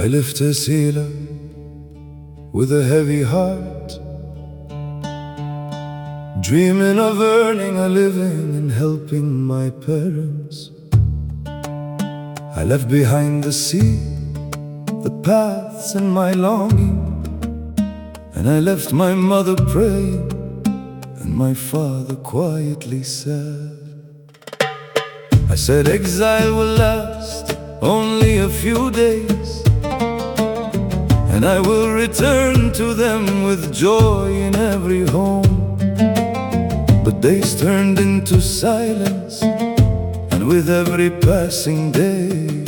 I left Asila with a heavy heart, dreaming of earning a living and helping my parents. I left behind the sea, the paths and my longing, and I left my mother praying and my father quietly sad. I said exile will last only a few days, and I will return to them with joy in every home. But days turned into silence, and with every passing day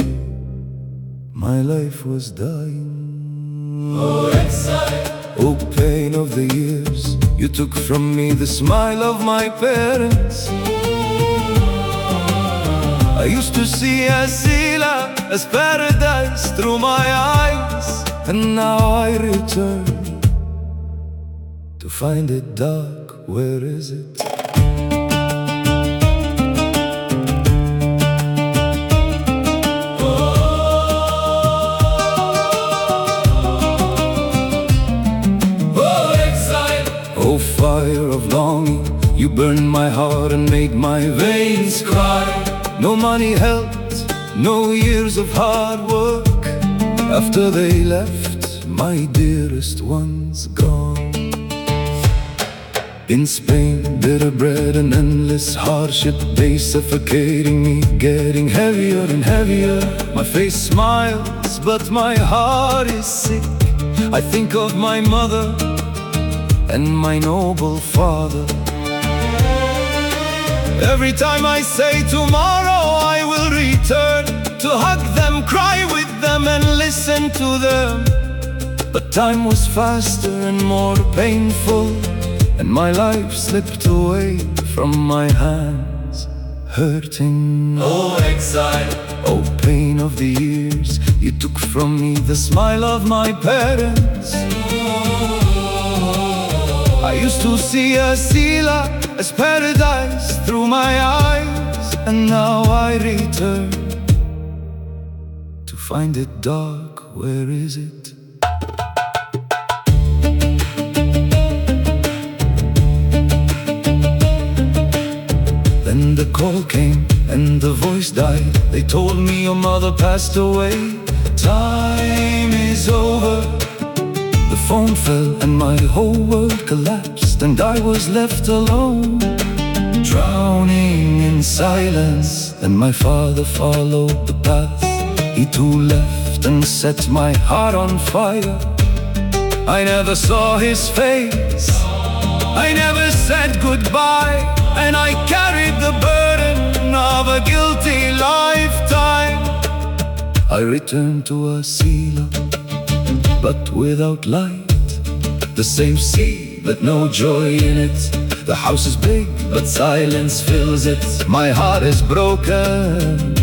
my life was dying. Oh exile, oh pain of the years, you took from me the smile of my parents. I used to see Asila as paradise through my eyes, and now I return to find it dark. Where is it? Oh fire of longing, you burned my heart and made my veins cry. No money helped, no years of hard work. After they left, my dearest ones gone. In Spain, bitter bread and endless hardship, they suffocating me, getting heavier and heavier. My face smiles, but my heart is sick. I think of my mother and my noble father. Every time I say tomorrow I will return, to hug them, cry with them and listen to them. But time was faster and more painful, and my life slipped away from my hands, hurting. oh exile, oh pain of the years, you took from me the smile of my parents. I used to see Asila as paradise through my eyes, and now I return to find it dark. Where is it? Then the call came and the voice died. They told me your mother passed away. Time is over. The phone fell and my whole world collapsed, and I was left alone, drowning in silence. And my father followed the path, he too left and set my heart on fire. I never saw his face, I never said goodbye, and I carried the burden of a guilty lifetime. I returned to Asila, but without light. The same sea, but no joy in it. The house is big, but silence fills it. My heart is broken,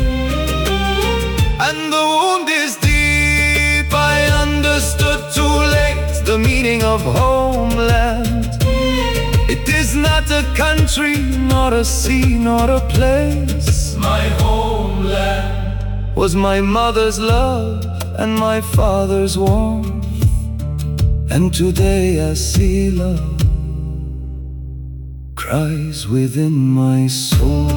and the wound is deep. I understood too late the meaning of homeland. It is not a country, not a sea, not a place. my homeland Was my mother's love and my father's warmth, and today Asila cries within my soul.